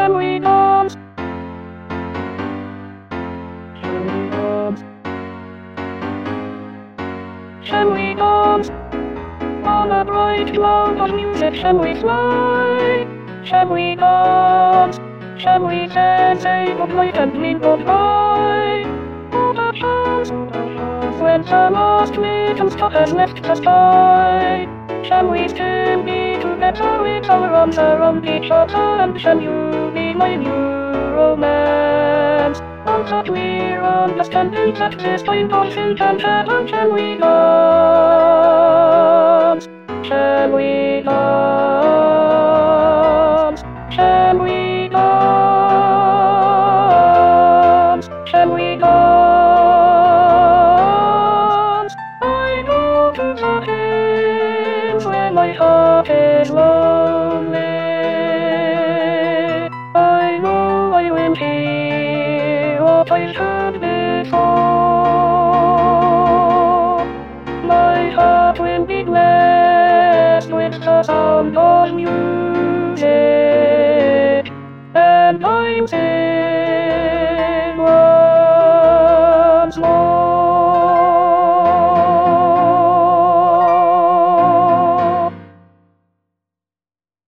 Shall we dance? Shall we dance? Shall we dance? On a bright cloud of music, shall we fly? Shall we dance? Shall we dance, say goodnight and mean goodbye? What a chance, when the last little stop has left the sky. Shall we still be together with our arms around each other, and shall you be my new romance? Now that we're understanding that this time nothing can happen, shall we dance? Shall we dance? Shall we dance? Shall we dance? I go to the hills when my heart is lonely. I know I will hear what I heard before. My heart will be blessed with the sound of music, and I'm singing.